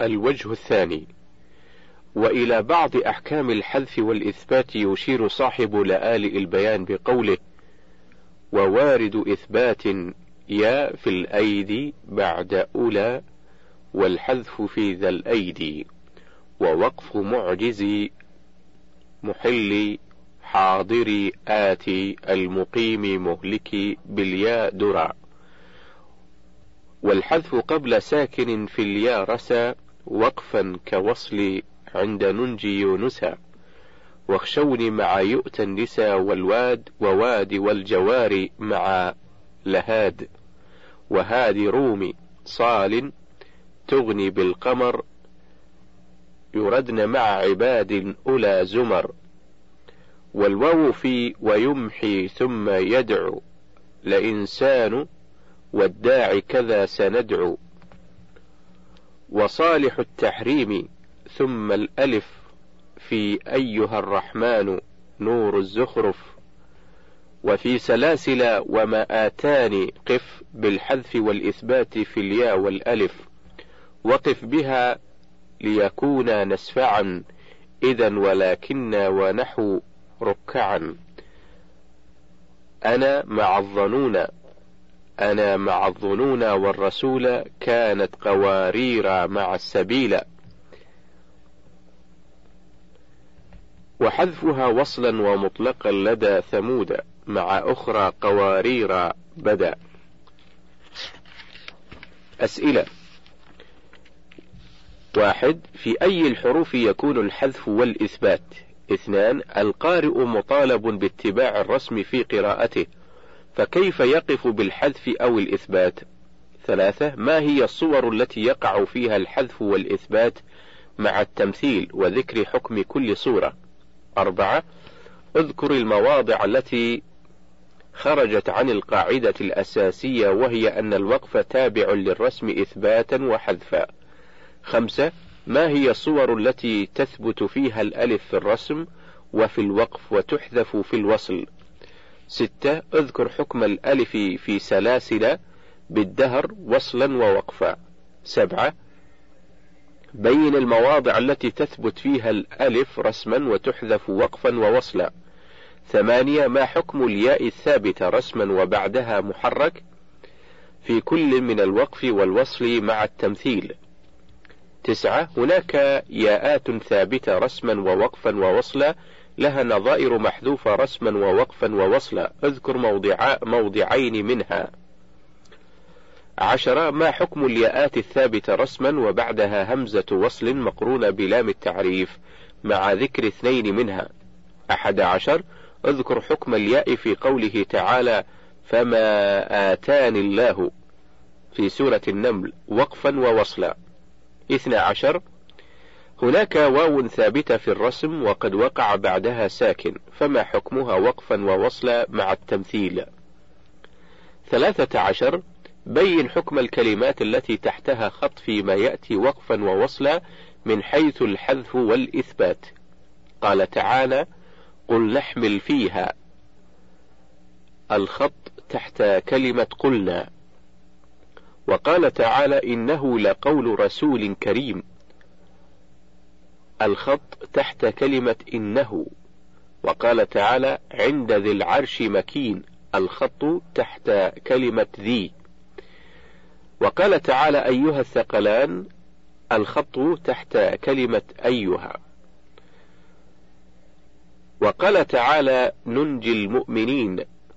الوجه الثاني. وإلى بعض أحكام الحذف والإثبات يشير صاحب لآلئ البيان بقوله: ووارد إثبات يا في الأيدي بعد أولى، والحذف في ذا الأيدي، ووقف معجز محل حاضر آتي المقيم مهلك بالياء درع. والحذف قبل ساكن في الياء رسى، وقفا كوصل عند ننجي يونسا. واخشوني مع يؤتى النسا والواد، وواد والجوار مع لهاد. وهادي رومي صال تغني بالقمر، يردن مع عباد أولى زمر. والواو في ويمحي ثم يدعو لإنسان، والداعي كذا سندعو. وصالح التحريم ثم الألف في أيها الرحمن نور الزخرف. وفي سلاسل وما آتاني قف بالحذف والإثبات في الياء والألف، وقف بها ليكون نسفعا إذا ولكن ونحو ركعا. أنا مع الظنون، أنا مع الظنون والرسول كانت قوارير مع السبيل. وحذفها وصلا ومطلقا لدى ثمود، مع أخرى قوارير بدا. أسئلة: 1. في أي الحروف يكون الحذف والإثبات؟ 2. القارئ مطالب باتباع الرسم في قراءته، فكيف يقف بالحذف أو الإثبات؟ 3. ما هي الصور التي يقع فيها الحذف والإثبات مع التمثيل، وذكر حكم كل صورة؟ 4. اذكر المواضع التي خرجت عن القاعدة الأساسية، وهي أن الوقف تابع للرسم إثباتا وحذفا. 5. ما هي الصور التي تثبت فيها الألف في الرسم وفي الوقف وتحذف في الوصل؟ 6. اذكر حكم الألف في سلاسل بالدهر وصلا ووقفا. 7. بين المواضع التي تثبت فيها الألف رسما وتحذف وقفا ووصلا. 8. ما حكم الياء الثابتة رسما وبعدها محرك في كل من الوقف والوصل مع التمثيل؟ 9. هناك ياءات ثابتة رسما ووقفا ووصلا لها نظائر محذوفة رسما ووقفا ووصلا، اذكر موضعين منها. 10. ما حكم الياءات الثابتة رسما وبعدها همزة وصل مقرونة بلام التعريف مع ذكر 2 منها؟ 11. اذكر حكم الياء في قوله تعالى: فما آتاني الله في سورة النمل وقفا ووصلا. 12. هناك واو ثابتة في الرسم وقد وقع بعدها ساكن، فما حكمها وقفا ووصلا مع التمثيل؟ 13. بين حكم الكلمات التي تحتها خط فيما يأتي وقفا ووصلا من حيث الحذف والإثبات. قال تعالى: قل نحمل فيها، الخط تحت كلمة قلنا. وقال تعالى: إنه لقول رسول كريم، الخط تحت كلمة إنه. وقال تعالى: عند ذي العرش مكين، الخط تحت كلمة ذي. وقال تعالى: أيها الثقلان، الخط تحت كلمة أيها. وقال تعالى: ننجي المؤمنين،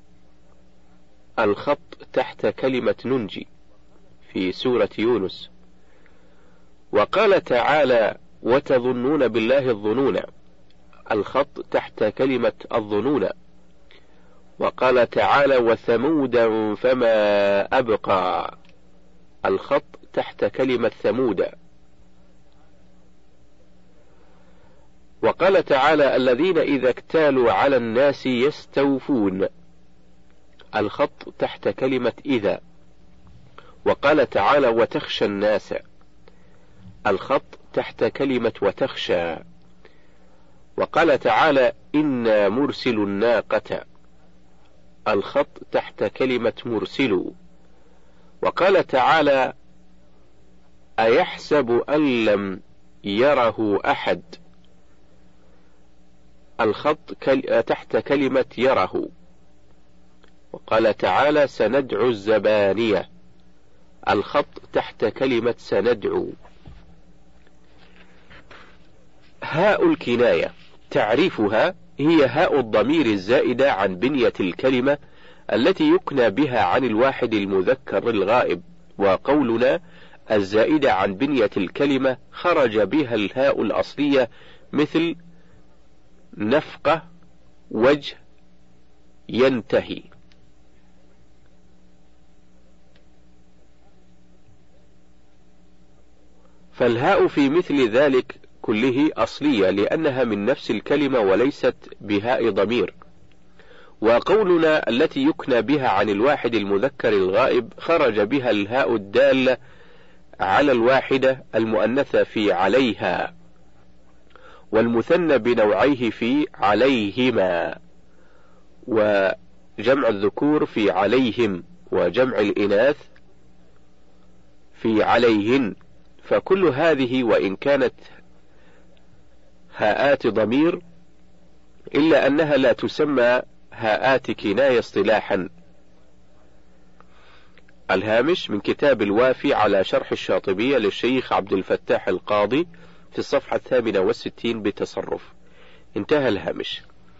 الخط تحت كلمة ننجي في سورة يونس. وقال تعالى: وتظنون بالله الظنون، الخط تحت كلمة الظنون. وقال تعالى: وثمود فما أبقى، الخط تحت كلمة ثمود. وقال تعالى: الذين إذا اكتالوا على الناس يستوفون، الخط تحت كلمة إذا. وقال تعالى: وتخشى الناس، الخط تحت كلمة وتخشى. وقال تعالى: إنا مرسل الناقة، الخط تحت كلمة مرسل. وقال تعالى: أيحسب أن لم يره أحد، الخط تحت كلمة يره. وقال تعالى سندعو الزبانية، الخط تحت كلمة سندعو. هاء الكناية تعريفها هي هاء الضمير الزائدة عن بنية الكلمة التي يكنى بها عن الواحد المذكر الغائب، وقولنا الزائدة عن بنية الكلمة خرج بها الهاء الأصلية مثل نفقة، وجه، ينتهي. فالهاء في مثل ذلك كله أصلية لأنها من نفس الكلمة وليست بهاء ضمير. وقولنا التي يكنى بها عن الواحد المذكر الغائب خرج بها الهاء الدالة على الواحدة المؤنثة في عليها، والمثنى بنوعيه في عليهما، وجمع الذكور في عليهم، وجمع الإناث في عليهن. فكل هذه وإن كانت هاءات ضمير إلا أنها لا تسمى هاءات كناية اصطلاحا. الهامش من كتاب الوافي على شرح الشاطبية للشيخ عبد الفتاح القاضي في الصفحة 68 بتصرف. انتهى الهامش.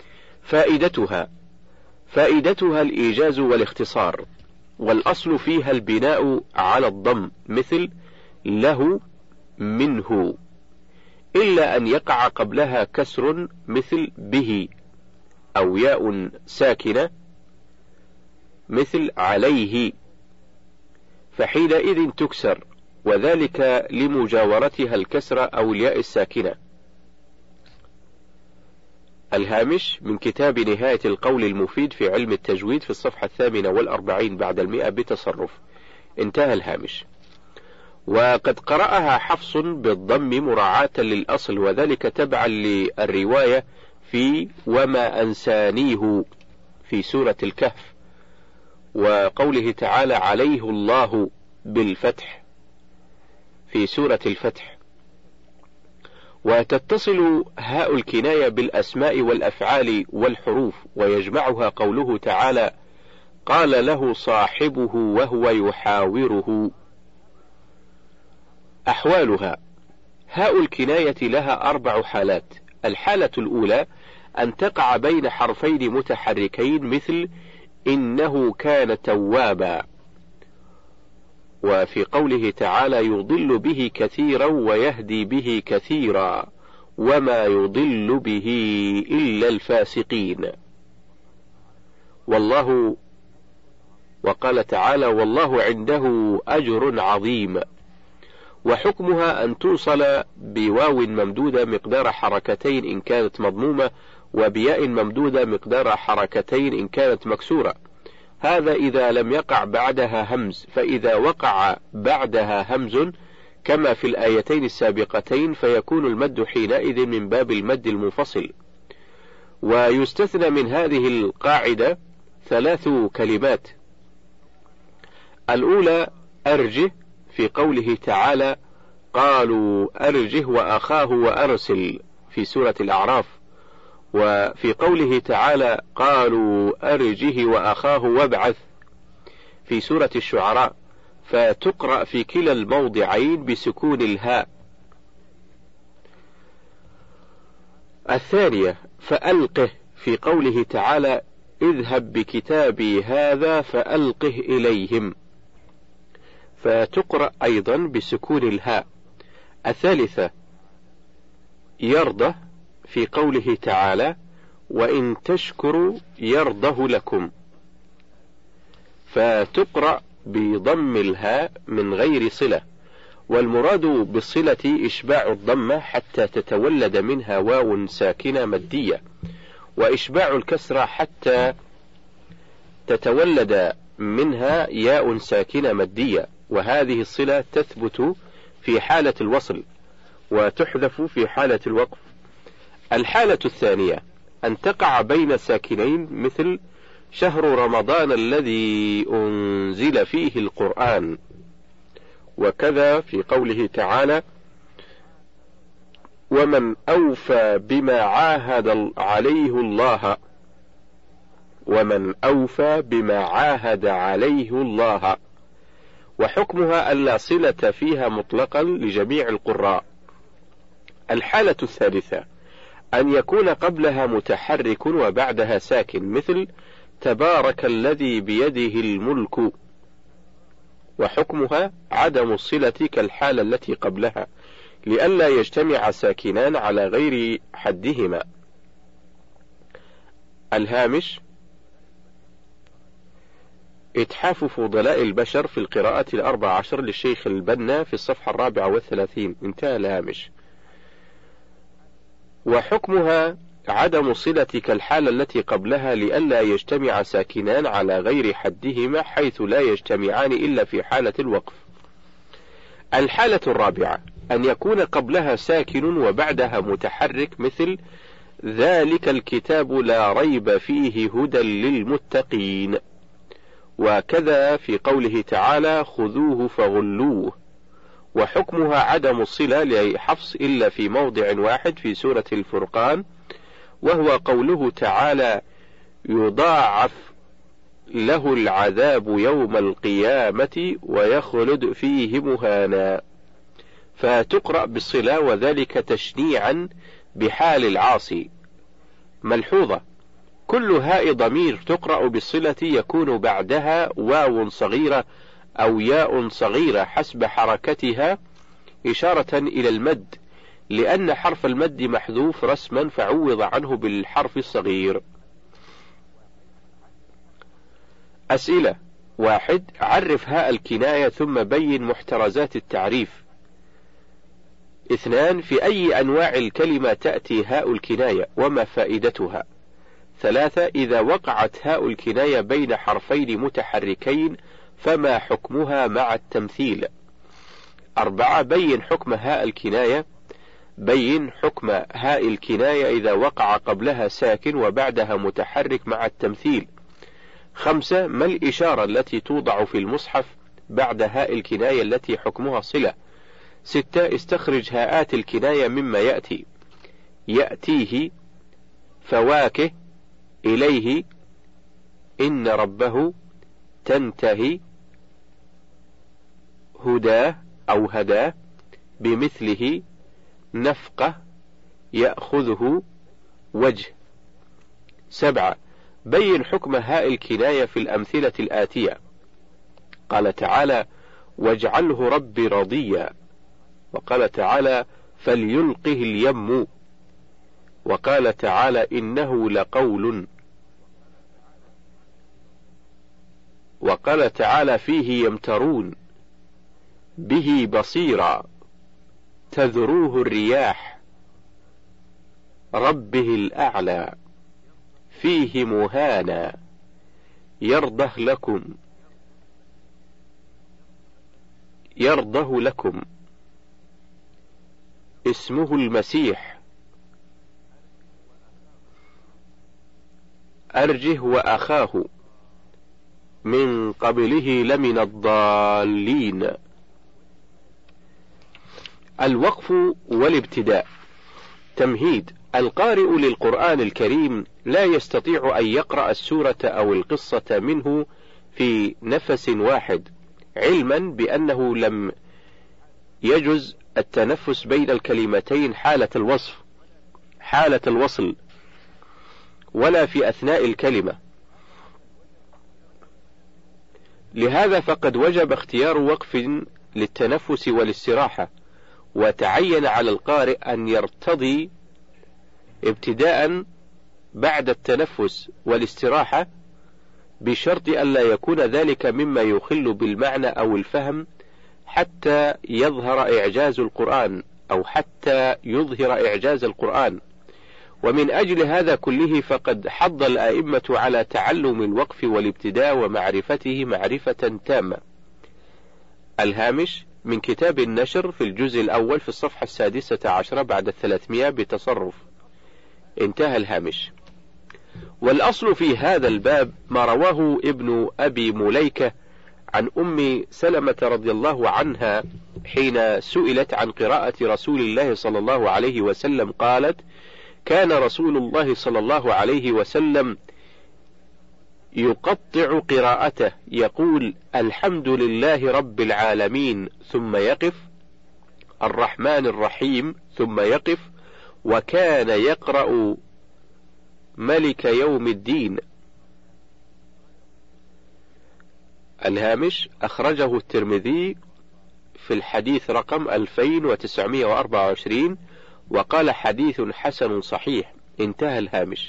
فائدتها الإيجاز والاختصار، والأصل فيها البناء على الضم مثل له، منه، إلا أن يقع قبلها كسر مثل به، أو ياء ساكنة مثل عليه، فحينئذ تكسر، وذلك لمجاورتها الكسرة أو الياء الساكنة. الهامش من كتاب نهاية القول المفيد في علم التجويد في الصفحة 48 بعد 100 بتصرف. انتهى الهامش. وقد قرأها حفص بالضم مراعاة للأصل، وذلك تبعا للرواية في وما أنسانيه في سورة الكهف، وقوله تعالى عليه الله بالفتح في سورة الفتح. وتتصل هاء الكناية بالأسماء والأفعال والحروف، ويجمعها قوله تعالى قال له صاحبه وهو يحاوره. أحوالها: هاء الكناية لها 4 حالات. الحالة الأولى أن تقع بين حرفين متحركين مثل إنه كان توابا، وفي قوله تعالى يضل به كثيرا ويهدي به كثيرا وما يضل به إلا الفاسقين. وقال تعالى والله عنده أجر عظيم. وحكمها أن توصل بواو ممدودة مقدار حركتين إن كانت مضمومة، وبياء ممدودة مقدار حركتين إن كانت مكسورة. هذا إذا لم يقع بعدها همز، فإذا وقع بعدها همز كما في الآيتين السابقتين فيكون المد حينئذ من باب المد المنفصل. ويستثنى من هذه القاعدة 3 كلمات. الأولى أرجه في قوله تعالى قالوا أرجه وأخاه وأرسل في سورة الأعراف، وفي قوله تعالى قالوا أرجه وأخاه وابعث في سورة الشعراء، فتقرأ في كلا الموضعين بسكون الهاء. الثانية فألقه في قوله تعالى اذهب بكتابي هذا فألقه إليهم، فتقرأ أيضا بسكون الهاء. الثالثة يرضى في قوله تعالى وإن تشكروا يرضه لكم، فتقرأ بضم الهاء من غير صلة، والمراد بالصلة إشباع الضمة حتى تتولد منها واو ساكنة مدية، وإشباع الكسرة حتى تتولد منها ياء ساكنة مدية، وهذه الصلة تثبت في حالة الوصل وتحذف في حالة الوقف. الحالة الثانية أن تقع بين ساكنين مثل شهر رمضان الذي أنزل فيه القرآن، وكذا في قوله تعالى: ومن أوفى بما عاهد عليه الله، ومن أوفى بما عاهد عليه الله. وحكمها ألا صلة فيها مطلقا لجميع القراء. الحالة الثالثة أن يكون قبلها متحرك وبعدها ساكن، مثل تبارك الذي بيده الملك. وحكمها عدم الصلة كالحالة التي قبلها، لئلا يجتمع ساكنان على غير حدهما. الهامش: إتحاف فضلاء البشر في القراءة 14 للشيخ البنا في الصفحة 34. انتهى الهامش. وحكمها عدم صلة كالحالة التي قبلها، لئلا يجتمع ساكنان على غير حدهما، حيث لا يجتمعان إلا في حالة الوقف. الحالة الرابعة أن يكون قبلها ساكن وبعدها متحرك، مثل ذلك الكتاب لا ريب فيه هدى للمتقين. وكذا في قوله تعالى: خذوه فغلوه. وحكمها عدم الصلة لحفص إلا في موضع واحد في سورة الفرقان، وهو قوله تعالى: يضاعف له العذاب يوم القيامة ويخلد فيه مهانا، فتقرأ بالصلة، وذلك تشنيعا بحال العاصي. ملحوظة: كل هاء ضمير تقرأ بالصلة يكون بعدها واو صغيرة أو ياء صغيرة حسب حركتها، إشارة إلى المد، لأن حرف المد محذوف رسما فعوض عنه بالحرف الصغير. أسئلة: 1. عرف هاء الكناية ثم بين محترزات التعريف. 2. في أي أنواع الكلمة تأتي هاء الكناية وما فائدتها؟ 3. إذا وقعت هاء الكناية بين حرفين متحركين فما حكمها مع التمثيل؟ 4. بين حكم هاء الكناية. بين حكم هاء الكناية إذا وقع قبلها ساكن وبعدها متحرك مع التمثيل. 5. ما الإشارة التي توضع في المصحف بعد هاء الكناية التي حكمها صلة؟ 6. استخرج هاءات الكناية مما يأتي: يأتيه، فواكه، إليه، إن ربه، تنتهي، هداه أو هداه، بمثله، نفقه، يأخذه، وجه. 7. بين حكم هاء الكناية في الأمثلة الآتية. قال تعالى: واجعله ربي رضيا. وقال تعالى: فليلقه اليم. وقال تعالى: إنه لقول. وقال تعالى: فيه يمترون، به بصيرا، تذروه الرياح، ربه الأعلى، فيه مهانا، يرضه لكم، اسمه المسيح، أرجه وأخاه، من قبله لمن الضالين. الوقف والابتداء. تمهيد: القارئ للقرآن الكريم لا يستطيع أن يقرأ السورة أو القصة منه في نفس واحد، علما بأنه لم يجز التنفس بين الكلمتين حالة الوصل، ولا في أثناء الكلمة. لهذا فقد وجب اختيار وقف للتنفس والاستراحة، وتعين على القارئ أن يرتضي ابتداء بعد التنفس والاستراحة، بشرط ألا يكون ذلك مما يخل بالمعنى أو الفهم، حتى يظهر إعجاز القرآن، أو حتى يظهر إعجاز القرآن. ومن أجل هذا كله فقد حض الآئمة على تعلم الوقف والابتداء ومعرفته معرفة تامة. الهامش: من كتاب النشر في الجزء الأول في الصفحة 16 بعد 300 بتصرف. انتهى الهامش. والأصل في هذا الباب ما رواه ابن أبي مليكة عن أم سلمة رضي الله عنها حين سئلت عن قراءة رسول الله صلى الله عليه وسلم قالت: كان رسول الله صلى الله عليه وسلم يقطع قراءته، يقول: الحمد لله رب العالمين، ثم يقف، الرحمن الرحيم، ثم يقف، وكان يقرأ ملك يوم الدين. الهامش: أخرجه الترمذي في الحديث رقم 2924، وقال: حديث حسن صحيح. انتهى الهامش.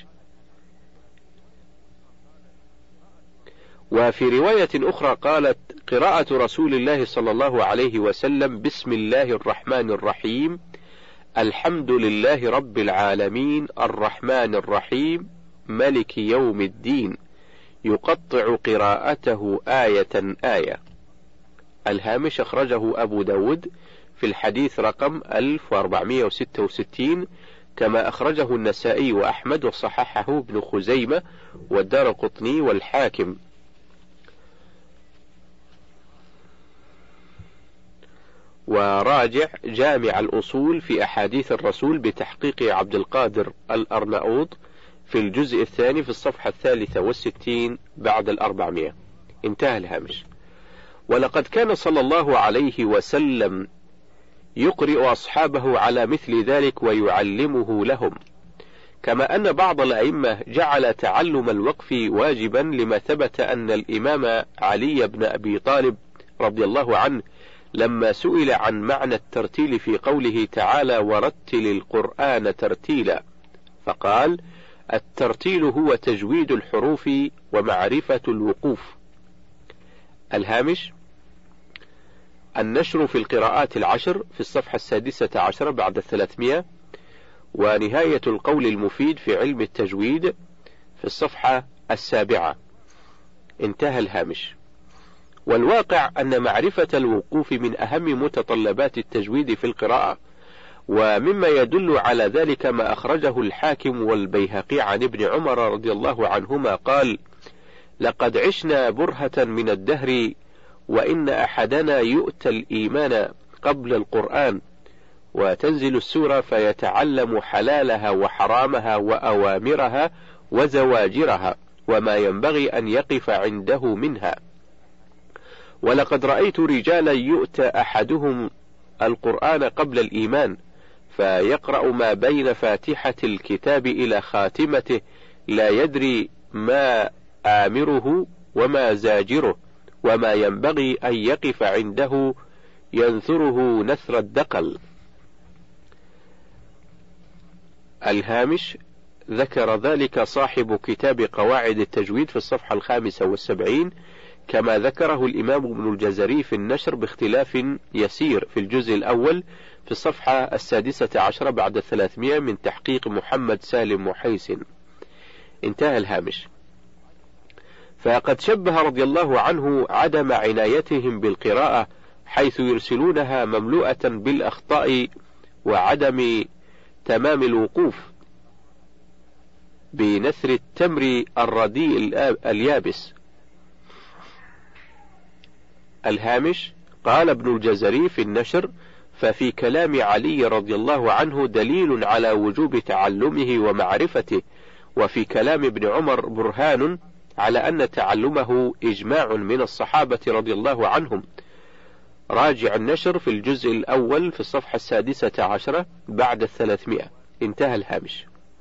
وفي رواية أخرى قالت: قراءة رسول الله صلى الله عليه وسلم: بسم الله الرحمن الرحيم، الحمد لله رب العالمين، الرحمن الرحيم، ملك يوم الدين، يقطع قراءته آية آية. الهامش: أخرجه أبو داود في الحديث رقم 1466، كما أخرجه النسائي وأحمد، وصححه ابن خزيمة والدارقطني والحاكم. وراجع جامع الأصول في أحاديث الرسول بتحقيق عبد القادر الأرناؤوط في الجزء الثاني في الصفحة 63 بعد 400. انتهى الهامش. ولقد كان صلى الله عليه وسلم يقرئ أصحابه على مثل ذلك ويعلمه لهم، كما أن بعض الأئمة جعل تعلم الوقف واجبا، لما ثبت أن الإمام علي بن أبي طالب رضي الله عنه لما سئل عن معنى الترتيل في قوله تعالى: ورتل القرآن ترتيلا، فقال: الترتيل هو تجويد الحروف ومعرفة الوقوف. الهامش: النشر في القراءات العشر في الصفحة 16 بعد 300، ونهاية القول المفيد في علم التجويد في الصفحة 7. انتهى الهامش. والواقع أن معرفة الوقوف من أهم متطلبات التجويد في القراءة، ومما يدل على ذلك ما أخرجه الحاكم والبيهقي عن ابن عمر رضي الله عنهما قال: لقد عشنا برهة من الدهر، وإن أحدنا يؤتى الإيمان قبل القرآن، وتنزل السورة فيتعلم حلالها وحرامها وأوامرها وزواجرها وما ينبغي أن يقف عنده منها. ولقد رأيت رجالا يؤتى أحدهم القرآن قبل الإيمان، فيقرأ ما بين فاتحة الكتاب إلى خاتمته، لا يدري ما آمره وما زاجره وما ينبغي أن يقف عنده، ينثره نثر الدقل. الهامش: ذكر ذلك صاحب كتاب قواعد التجويد في الصفحة 75، كما ذكره الإمام ابن الجزري في النشر باختلاف يسير في الجزء الأول في الصفحة 16 بعد 300 من تحقيق محمد سالم محيسن. انتهى الهامش. فقد شبه رضي الله عنه عدم عنايتهم بالقراءة، حيث يرسلونها مملوءة بالأخطاء وعدم تمام الوقوف، بنثر التمر الرديء اليابس. الهامش: قال ابن الجزري في النشر: ففي كلام علي رضي الله عنه دليل على وجوب تعلمه ومعرفته، وفي كلام ابن عمر برهان على أن تعلمه إجماع من الصحابة رضي الله عنهم. راجع النشر في الجزء الأول في الصفحة 16 بعد 300. انتهى الهامش.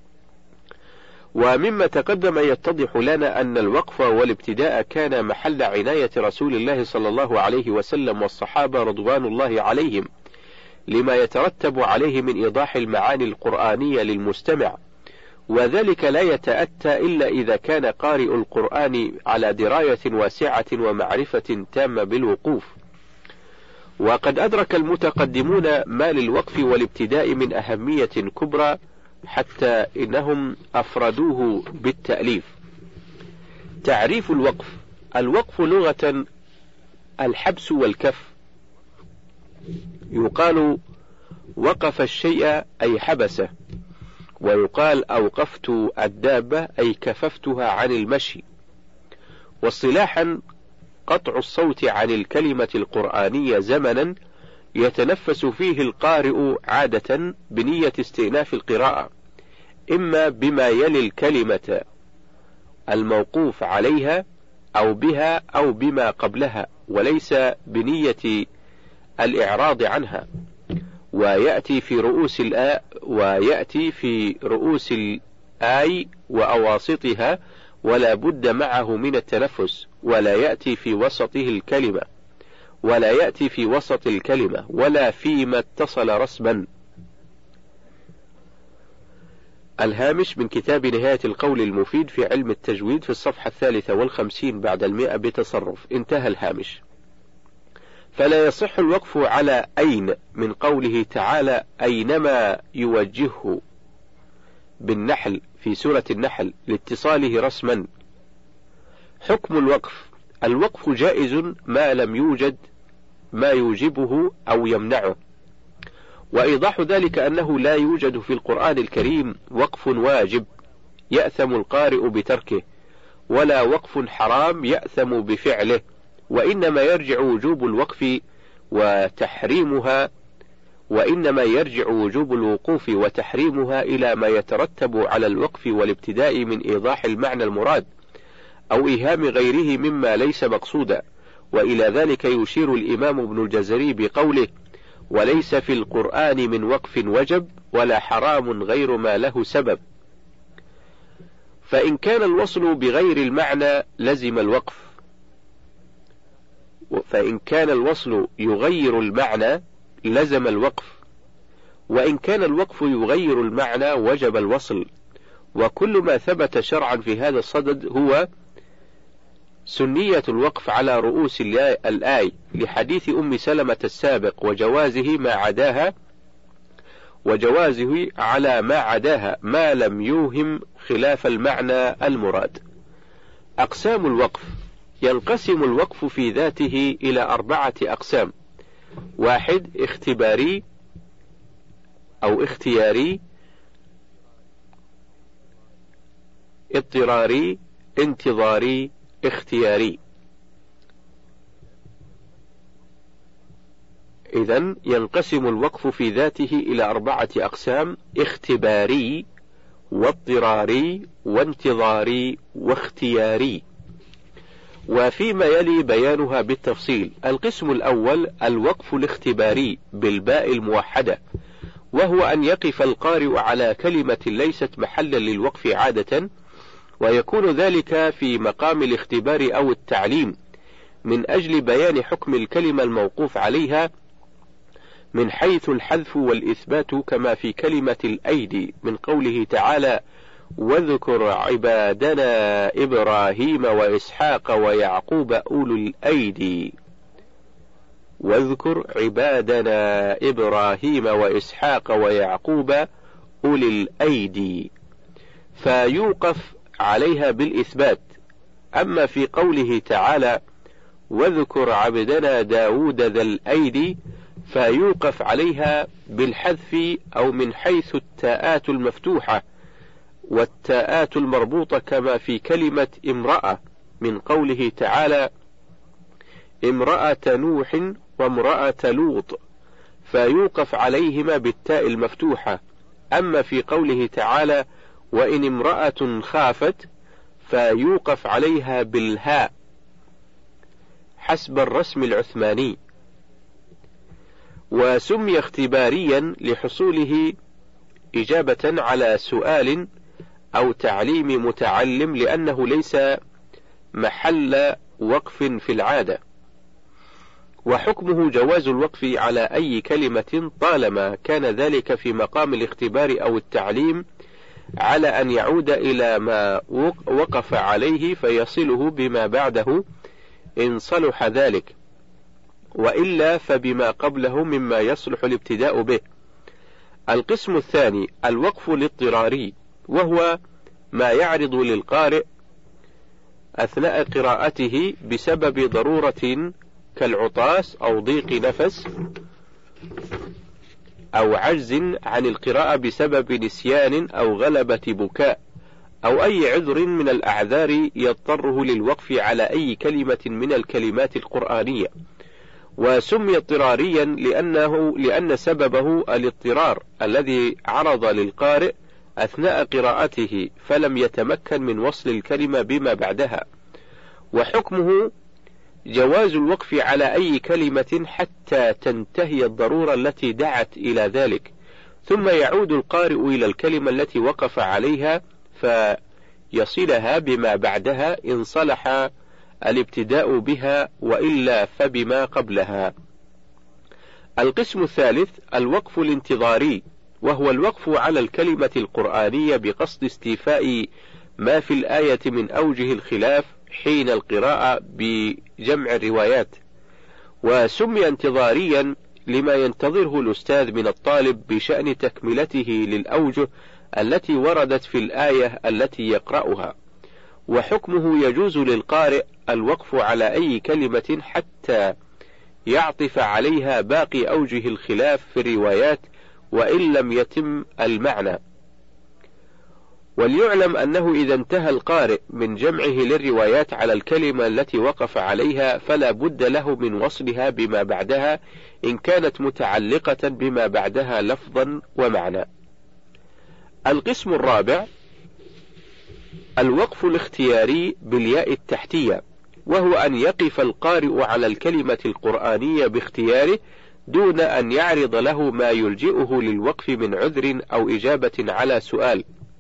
ومما تقدم يتضح لنا أن الوقف والابتداء كان محل عناية رسول الله صلى الله عليه وسلم والصحابة رضوان الله عليهم، لما يترتب عليه من إيضاح المعاني القرآنية للمستمع، وذلك لا يتأتى إلا إذا كان قارئ القرآن على دراية واسعة ومعرفة تامة بالوقوف. وقد أدرك المتقدمون ما للوقف والابتداء من أهمية كبرى، حتى إنهم أفردوه بالتأليف. تعريف الوقف: الوقف لغة الحبس والكف، يقال وقف الشيء أي حبسه، ويقال أوقفت الدابة أي كففتها عن المشي. واصطلاحا قطع الصوت عن الكلمة القرآنية زمنا يتنفس فيه القارئ عادة بنية استئناف القراءة، إما بما يلي الكلمة الموقوف عليها أو بها أو بما قبلها، وليس بنية الإعراض عنها، ويأتي في رؤوس الآي وأواسطها، ولا بد معه من التنفس، ولا يأتي في وسط الكلمة ولا فيما اتصل رسما. الهامش من كتاب نهاية القول المفيد في علم التجويد في الصفحة 53 بعد 100 بتصرف. انتهى الهامش. فلا يصح الوقف على أين من قوله تعالى أينما يوجهه بالنحل في سورة النحل لاتصاله رسما. حكم الوقف جائز ما لم يوجد ما يوجبه أو يمنعه، وإيضاح ذلك أنه لا يوجد في القرآن الكريم وقف واجب يأثم القارئ بتركه، ولا وقف حرام يأثم بفعله، وإنما يرجع وجوب الوقوف وتحريمها إلى ما يترتب على الوقف والابتداء من إيضاح المعنى المراد أو إيهام غيره مما ليس مقصودا. وإلى ذلك يشير الإمام ابن الجزري بقوله وليس في القرآن من وقف وجب ولا حرام غير ما له سبب. فإن كان الوصل بغير المعنى لزم الوقف، فإن كان الوصل يغير المعنى لزم الوقف، وإن كان الوقف يغير المعنى وجب الوصل. وكل ما ثبت شرعا في هذا الصدد هو سنية الوقف على رؤوس الآي لحديث أم سلمة السابق، وجوازه على ما عداها ما لم يوهم خلاف المعنى المراد. أقسام الوقف: ينقسم الوقف في ذاته إلى 4 أقسام: 1 اختباري أو اختياري، اضطراري، انتظاري، اختياري. إذن ينقسم الوقف في ذاته إلى 4 أقسام: اختباري واضطراري وانتظاري واختياري، وفيما يلي بيانها بالتفصيل. القسم الأول الوقف الاختباري بالباء الموحدة، وهو أن يقف القارئ على كلمة ليست محلا للوقف عادة، ويكون ذلك في مقام الاختبار أو التعليم من أجل بيان حكم الكلمة الموقوف عليها من حيث الحذف والإثبات، كما في كلمة الأيدي من قوله تعالى واذكر عبادنا إبراهيم وإسحاق ويعقوب أولو الأيدي، واذكر عبادنا إبراهيم وإسحاق ويعقوب أولي الأيدي، فيوقف عليها بالإثبات. أما في قوله تعالى واذكر عبدنا داود ذا الأيدي فيوقف عليها بالحذف أو من حيث التاءات المفتوحة والتاءات المربوطة، كما في كلمة امرأة من قوله تعالى امرأة نوح وامرأة لوط، فيوقف عليهما بالتاء المفتوحة. أما في قوله تعالى وإن امرأة خافت فيوقف عليها بالهاء حسب الرسم العثماني. وسمي اختباريا لحصوله إجابة على سؤال أو تعليم متعلم، لأنه ليس محل وقف في العادة. وحكمه جواز الوقف على أي كلمة طالما كان ذلك في مقام الاختبار أو التعليم، على أن يعود إلى ما وقف عليه فيصله بما بعده إن صلح ذلك، وإلا فبما قبله مما يصلح الابتداء به. القسم الثاني الوقف الاضطراري، وهو ما يعرض للقارئ أثناء قراءته بسبب ضرورة كالعطاس أو ضيق نفس أو عجز عن القراءة بسبب نسيان أو غلبة بكاء أو أي عذر من الأعذار يضطره للوقف على أي كلمة من الكلمات القرآنية. وسمي اضطراريا لأن سببه الاضطرار الذي عرض للقارئ أثناء قراءته فلم يتمكن من وصل الكلمة بما بعدها. وحكمه جواز الوقف على أي كلمة حتى تنتهي الضرورة التي دعت إلى ذلك، ثم يعود القارئ إلى الكلمة التي وقف عليها فيصلها بما بعدها إن صلح الابتداء بها، وإلا فبما قبلها. القسم الثالث الوقف الانتظاري، وهو الوقف على الكلمة القرآنية بقصد استيفاء ما في الآية من أوجه الخلاف حين القراءة بجمع الروايات. وسمي انتظاريا لما ينتظره الأستاذ من الطالب بشأن تكملته للأوجه التي وردت في الآية التي يقرأها. وحكمه يجوز للقارئ الوقف على أي كلمة حتى يعطف عليها باقي أوجه الخلاف في الروايات وإن لم يتم المعنى. وليعلم أنه إذا انتهى القارئ من جمعه للروايات على الكلمة التي وقف عليها فلا بد له من وصلها بما بعدها إن كانت متعلقة بما بعدها لفظا ومعنى. القسم الرابع الوقف الاختياري بالياء التحتية، وهو أن يقف القارئ على الكلمة القرآنية باختياره دون أن يعرض له ما يلجئه للوقف من عذر أو إجابة على سؤال.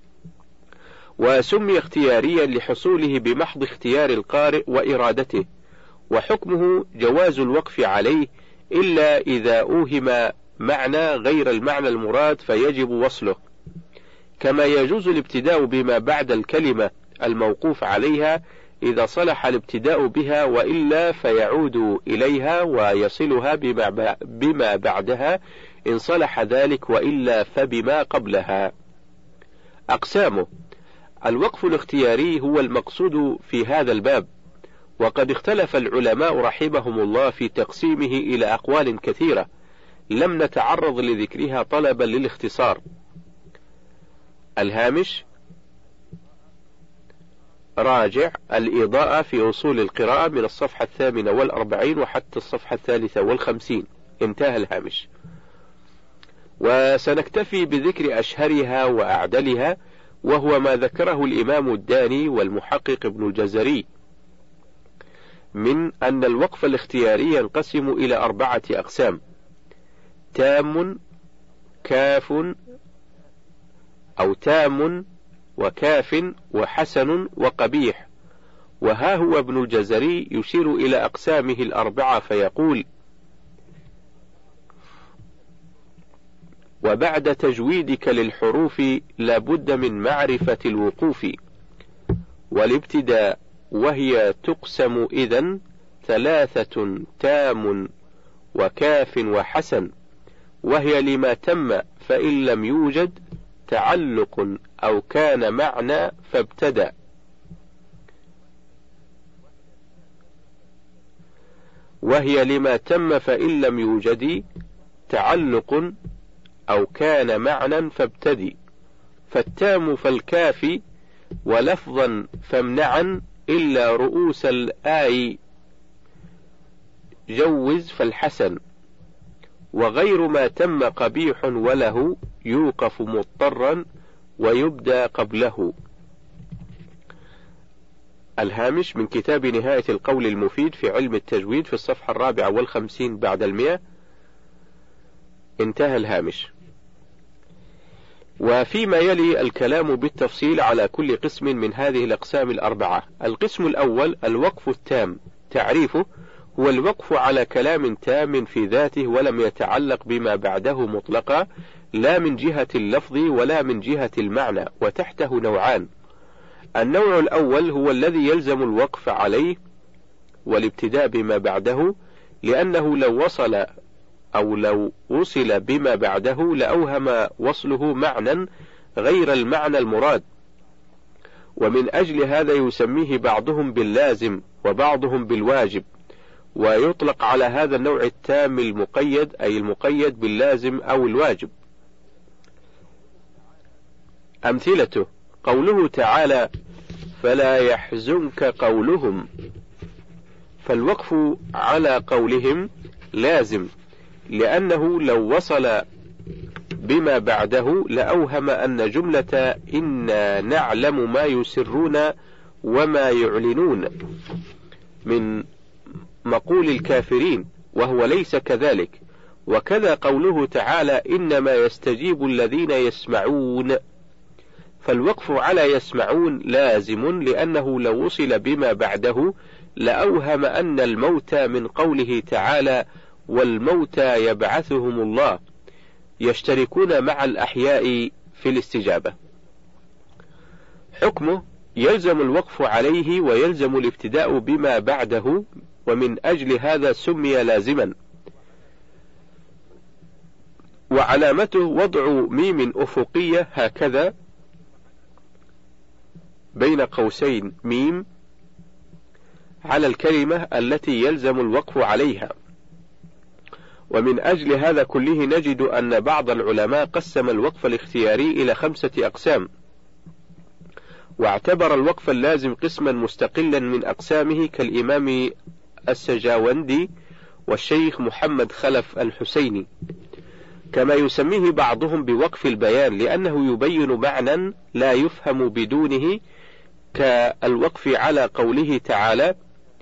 وسمي اختياريا لحصوله بمحض اختيار القارئ وإرادته. وحكمه جواز الوقف عليه إلا إذا أوهم معنى غير المعنى المراد فيجب وصله، كما يجوز الابتداء بما بعد الكلمة الموقوف عليها إذا صلح الابتداء بها، وإلا فيعود إليها ويصلها بما بعدها إن صلح ذلك، وإلا فبما قبلها. أقسامه: الوقف الاختياري هو المقصود في هذا الباب، وقد اختلف العلماء رحمهم الله في تقسيمه إلى أقوال كثيرة لم نتعرض لذكرها طلبا للاختصار. الهامش: راجع الإضاءة في أصول القراءة من الصفحة 48 وحتى الصفحة 53. انتهى الهامش. وسنكتفي بذكر أشهرها وأعدلها، وهو ما ذكره الإمام الداني والمحقق ابن الجزري من أن الوقف الاختياري ينقسم إلى 4 أقسام: تام، كاف أو تام وكاف وحسن وقبيح. وها هو ابن الجزري يشير إلى أقسامه 4 فيقول: وبعد تجويدك للحروف لابد من معرفة الوقوف والابتداء، وهي تقسم إذن 3: تام وكاف وحسن، وهي لما تم فإن لم يوجد تعلق أو كان معنى فابتدأ. وهي لما تم فإن لم يوجد تعلق أو كان معنى فابتدي. فالتام فالكافي، ولفظا فامنعا إلا رؤوس الآي جوز فالحسن. وغير ما تم قبيح وله يوقف مضطرا ويبدأ قبله. الهامش من كتاب نهاية القول المفيد في علم التجويد في الصفحة 54 بعد 100. انتهى الهامش. وفيما يلي الكلام بالتفصيل على كل قسم من هذه الأقسام 4. القسم الأول الوقف التام. تعريفه: هو الوقف على كلام تام في ذاته ولم يتعلق بما بعده مطلقا، لا من جهة اللفظ ولا من جهة المعنى، وتحته نوعان: النوع الأول هو الذي يلزم الوقف عليه والابتداء بما بعده، لأنه لو وصل بما بعده لأوهم وصله معنى غير المعنى المراد، ومن أجل هذا يسميه بعضهم باللازم وبعضهم بالواجب. ويطلق على هذا النوع التام المقيد، أي المقيد باللازم أو الواجب. أمثلته: قوله تعالى فلا يحزنك قولهم، فالوقف على قولهم لازم، لأنه لو وصل بما بعده لأوهم أن جملة إنا نعلم ما يسرون وما يعلنون من مقول الكافرين، وهو ليس كذلك. وكذا قوله تعالى إنما يستجيب الذين يسمعون، فالوقف على يسمعون لازم، لأنه لو وصل بما بعده لأوهم أن الموتى من قوله تعالى والموتى يبعثهم الله يشتركون مع الأحياء في الاستجابة. حكمه يلزم الوقف عليه ويلزم الابتداء بما بعده، ومن أجل هذا سمي لازما. وعلامته وضع ميم أفقية هكذا بين قوسين ميم على الكلمة التي يلزم الوقف عليها. ومن أجل هذا كله نجد أن بعض العلماء قسم الوقف الاختياري إلى 5 أقسام، واعتبر الوقف اللازم قسما مستقلا من أقسامه، كالإمام السجاوندي والشيخ محمد خلف الحسيني، كما يسميه بعضهم بوقف البيان، لأنه يبين معنى لا يفهم بدونه، كالوقف على قوله تعالى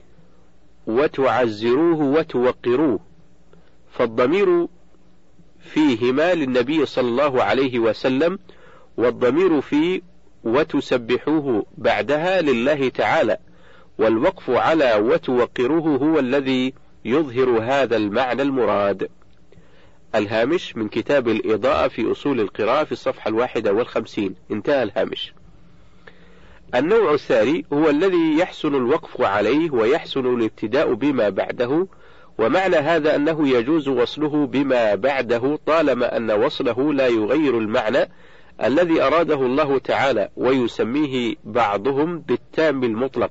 وتعزروه وتوقروه، فالضمير فيهما للنبي صلى الله عليه وسلم، والضمير في وتسبحوه بعدها لله تعالى، والوقف على وتوقروه هو الذي يظهر هذا المعنى المراد. الهامش من كتاب الإضاءة في أصول القراءة في الصفحة 51، انتهى الهامش. النوع الثاني هو الذي يحسن الوقف عليه ويحسن الابتداء بما بعده، ومعنى هذا أنه يجوز وصله بما بعده طالما أن وصله لا يغير المعنى الذي أراده الله تعالى، ويسميه بعضهم بالتام المطلق،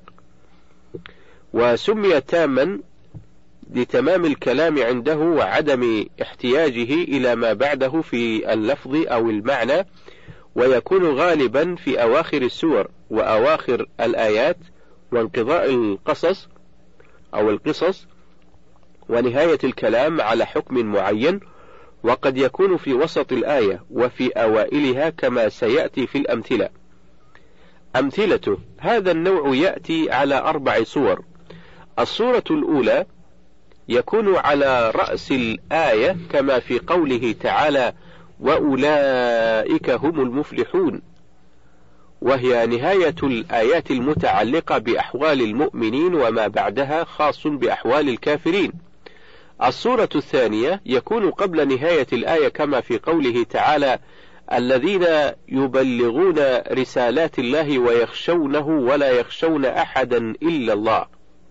وسمي تاما لتمام الكلام عنده وعدم احتياجه إلى ما بعده في اللفظ أو المعنى، ويكون غالبا في أواخر السور وأواخر الآيات وانقضاء القصص أو القصص ونهاية الكلام على حكم معين، وقد يكون في وسط الآية وفي أوائلها كما سيأتي في الأمثلة. أمثلته: هذا النوع يأتي على 4 صور. الصورة الأولى يكون على رأس الآية كما في قوله تعالى وأولئك هم المفلحون، وهي نهاية الآيات المتعلقة بأحوال المؤمنين، وما بعدها خاص بأحوال الكافرين. الصورة الثانية يكون قبل نهاية الآية كما في قوله تعالى الذين يبلغون رسالات الله ويخشونه ولا يخشون أحدا إلا الله،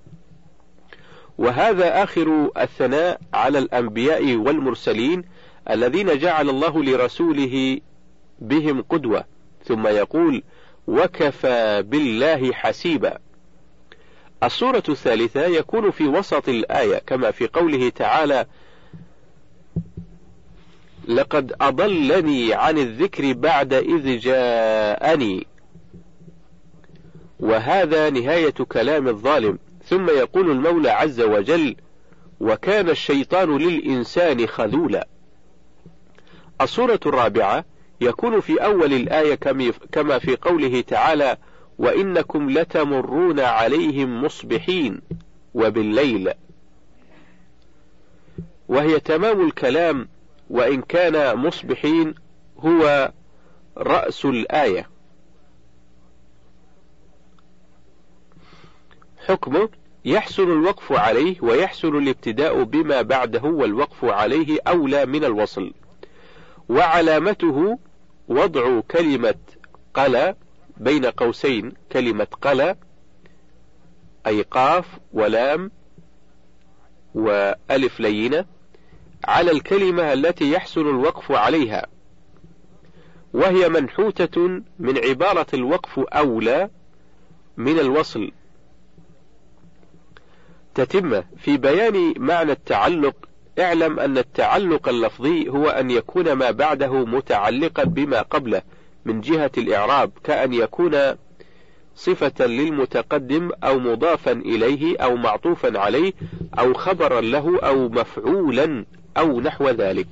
وهذا آخر الثناء على الأنبياء والمرسلين الذين جعل الله لرسوله بهم قدوة، ثم يقول وكفى بالله حسيبا. الصورة الثالثة يكون في وسط الآية كما في قوله تعالى لقد أضلني عن الذكر بعد إذ جاءني، وهذا نهاية كلام الظالم. ثم يقول المولى عز وجل وكان الشيطان للإنسان خذولا. الصورة الرابعة يكون في أول الآية كما في قوله تعالى وإنكم لتمرون عليهم مصبحين وبالليل، وهي تمام الكلام، وإن كان مصبحين هو رأس الآية. حكمه يحسن الوقف عليه ويحسن الابتداء بما بعده، والوقف عليه أولى من الوصل. وعلامته وضع كلمة قلى بين قوسين، كلمة قلى أي قاف ولام وألف لينة على الكلمة التي يحسن الوقف عليها، وهي منحوتة من عبارة الوقف أولى من الوصل. تتم في بيان معنى التعلق. اعلم أن التعلق اللفظي هو أن يكون ما بعده متعلقا بما قبله، من جهة الإعراب، كأن يكون صفة للمتقدم أو مضافا إليه أو معطوفا عليه أو خبرا له أو مفعولا أو نحو ذلك.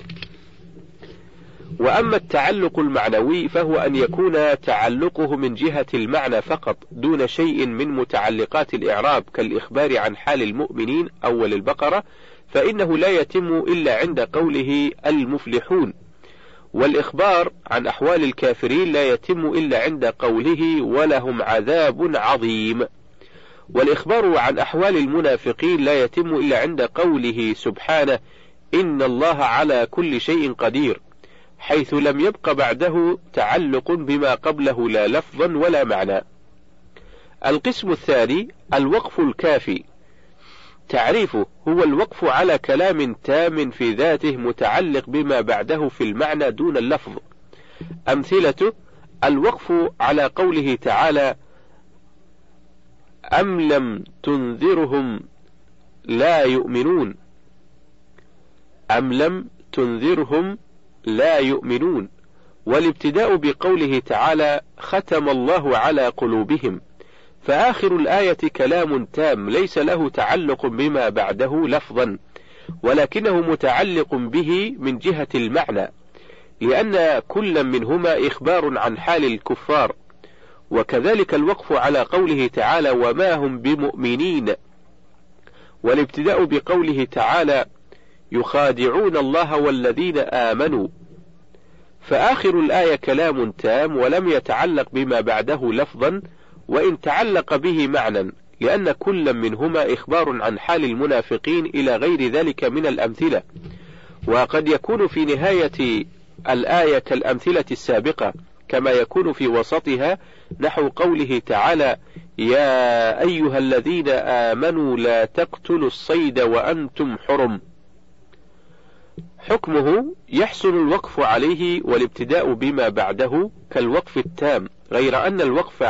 وأما التعلق المعنوي فهو أن يكون تعلقه من جهة المعنى فقط دون شيء من متعلقات الإعراب كالإخبار عن حال المؤمنين أول البقرة، فإنه لا يتم إلا عند قوله المفلحون، والإخبار عن أحوال الكافرين لا يتم إلا عند قوله ولهم عذاب عظيم، والإخبار عن أحوال المنافقين لا يتم إلا عند قوله سبحانه إن الله على كل شيء قدير، حيث لم يبق بعده تعلق بما قبله لا لفظا ولا معنى. القسم الثاني الوقف الكافي، تعريفه هو الوقف على كلام تام في ذاته متعلق بما بعده في المعنى دون اللفظ. أمثلته الوقف على قوله تعالى أم لم تنذرهم لا يؤمنون، أم لم تنذرهم لا يؤمنون، والابتداء بقوله تعالى ختم الله على قلوبهم، فآخر الآية كلام تام ليس له تعلق بما بعده لفظا، ولكنه متعلق به من جهة المعنى، لأن كل منهما إخبار عن حال الكفار. وكذلك الوقف على قوله تعالى وما هم بمؤمنين، والابتداء بقوله تعالى يخادعون الله والذين آمنوا، فآخر الآية كلام تام ولم يتعلق بما بعده لفظا، وإن تعلق به معنى، لأن كل منهما إخبار عن حال المنافقين إلى غير ذلك من الأمثلة. وقد يكون في نهاية الآية كالأمثلة السابقة، كما يكون في وسطها نحو قوله تعالى يا أيها الذين آمنوا لا تقتلوا الصيد وأنتم حرم. حكمه يحسن الوقف عليه والابتداء بما بعده كالوقف التام، غير أن الوقف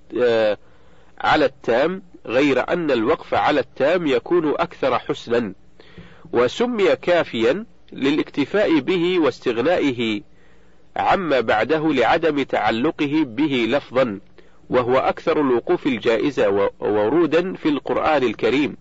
على التام يكون أكثر حسنا، وسمي كافيا للاكتفاء به واستغنائه عما بعده لعدم تعلقه به لفظا، وهو أكثر الوقوف الجائزة ورودا في القرآن الكريم.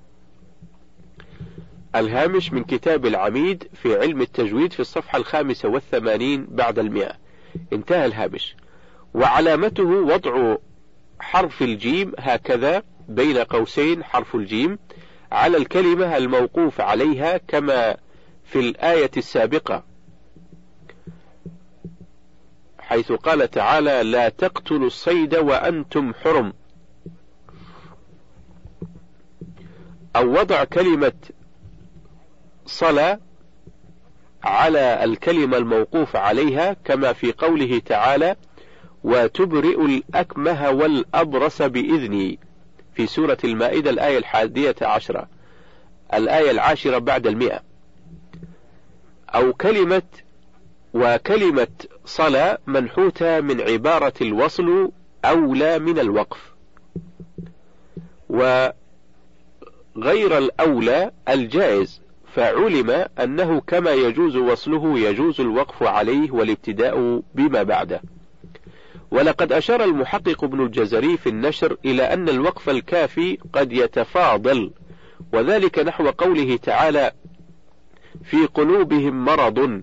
الهامش من كتاب العميد في علم التجويد في الصفحة 85 بعد 100. انتهى الهامش. وعلامته وضع حرف الجيم هكذا بين قوسين حرف الجيم على الكلمة الموقوف عليها كما في الآية السابقة، حيث قال تعالى لا تقتلوا الصيد وأنتم حرم، أو وضع كلمة صلى على الكلمة الموقوف عليها كما في قوله تعالى وتبرئ الأكمه والأبرص بإذني في سورة المائدة الآية 11 الآية 10 بعد 100. أو وكلمة صلى منحوتة من عبارة الوصل أولى من الوقف، وغير الأولى الجائز، فعلم أنه كما يجوز وصله يجوز الوقف عليه والابتداء بما بعده. ولقد أشار المحقق ابن الجزري في النشر إلى أن الوقف الكافي قد يتفاضل، وذلك نحو قوله تعالى في قلوبهم مرض،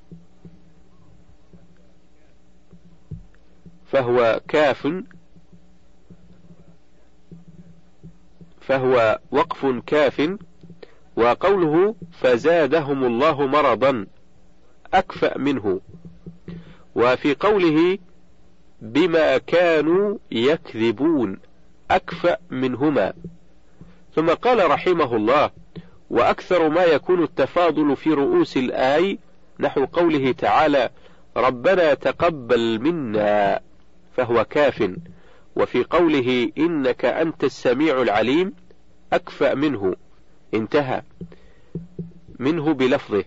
فهو وقف كاف، وقوله فزادهم الله مرضا أكفأ منه، وفي قوله بما كانوا يكذبون أكفأ منهما. ثم قال رحمه الله وأكثر ما يكون التفاضل في رؤوس الآي نحو قوله تعالى ربنا تقبل منا، فهو كاف، وفي قوله إنك أنت السميع العليم أكفأ منه، انتهى منه بلفظه.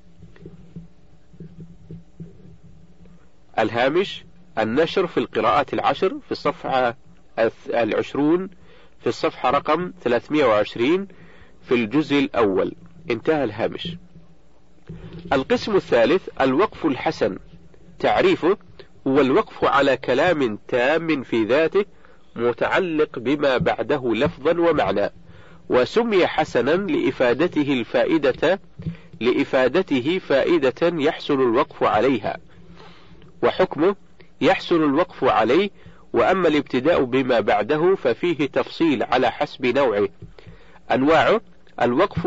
الهامش النشر في القراءات العشر في الصفحة 20 في الصفحة رقم 320 في الجزء الأول، انتهى الهامش. القسم الثالث الوقف الحسن، تعريفه هو الوقف على كلام تام في ذاته متعلق بما بعده لفظا ومعنى، وسمي حسنا لإفادته فائدة يحسن الوقف عليها، وحكمه يحسن الوقف عليه. وأما الابتداء بما بعده ففيه تفصيل على حسب نوعه. أنواعه: الوقف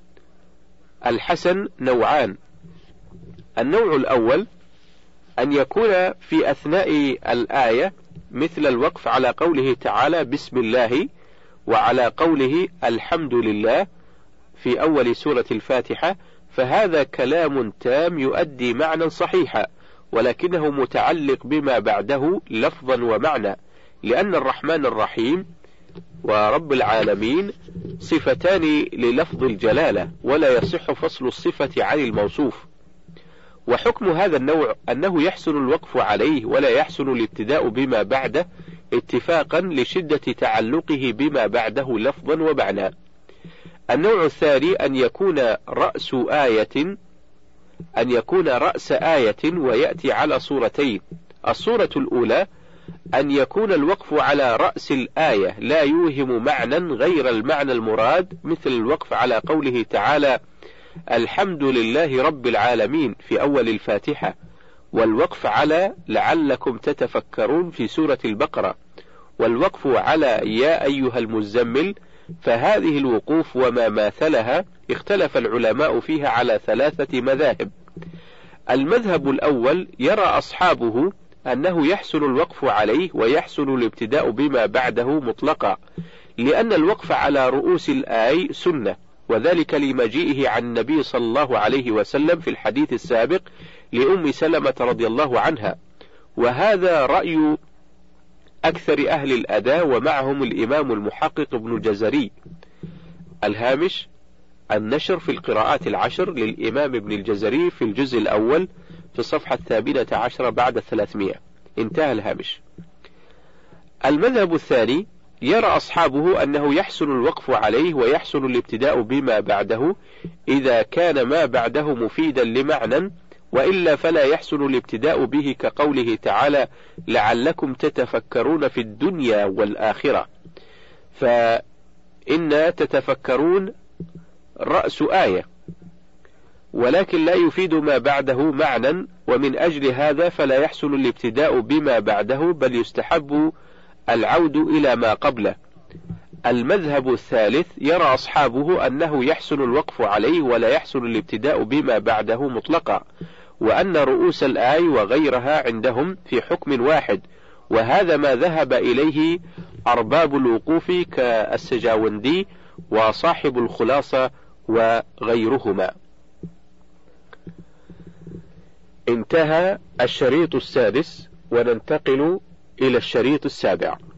الحسن نوعان: النوع الأول أن يكون في أثناء الآية، مثل الوقف على قوله تعالى بسم الله، وعلى قوله الحمد لله في أول سورة الفاتحة، فهذا كلام تام يؤدي معنى صحيحا، ولكنه متعلق بما بعده لفظا ومعنى، لأن الرحمن الرحيم ورب العالمين صفتان للفظ الجلالة، ولا يصح فصل الصفة عن الموصوف. وحكم هذا النوع أنه يحسن الوقف عليه ولا يحسن الابتداء بما بعده، اتفاقا لشدة تعلقه بما بعده لفظا ومعنى. النوع الثاني أن يكون رأس آية ويأتي على صورتين: الصورة الأولى أن يكون الوقف على رأس الآية لا يوهم معنى غير المعنى المراد، مثل الوقف على قوله تعالى الحمد لله رب العالمين في أول الفاتحة، والوقف على لعلكم تتفكرون في سورة البقرة، والوقف على يا أيها المزمل. فهذه الوقوف وما ماثلها اختلف العلماء فيها على 3 مذاهب. المذهب الأول يرى أصحابه أنه يحسن الوقف عليه ويحسن الابتداء بما بعده مطلقا، لأن الوقف على رؤوس الآي سنة، وذلك لمجيئه عن النبي صلى الله عليه وسلم في الحديث السابق لأم سلمة رضي الله عنها. وهذا رأي أكثر أهل الأداء، ومعهم الإمام المحقق ابن الجزري. الهامش: النشر في القراءات العشر للإمام ابن الجزري في الجزء الأول في الصفحة 18 بعد 300. انتهى الهامش. المذهب الثاني يرى أصحابه أنه يحسن الوقف عليه ويحسن الابتداء بما بعده إذا كان ما بعده مفيدا لمعنى، وإلا فلا يحسن الابتداء به، كقوله تعالى لعلكم تتفكرون في الدنيا والآخرة، فإن تتفكرون رأس آية، ولكن لا يفيد ما بعده معنى، ومن أجل هذا فلا يحسن الابتداء بما بعده، بل يستحب العود إلى ما قبله. المذهب الثالث يرى أصحابه أنه يحسن الوقف عليه ولا يحسن الابتداء بما بعده مطلقا، وأن رؤوس الآي وغيرها عندهم في حكم واحد، وهذا ما ذهب إليه أرباب الوقوف كالسجاوندي وصاحب الخلاصة وغيرهما. انتهى الشريط السادس، وننتقل إلى الشريط السابع.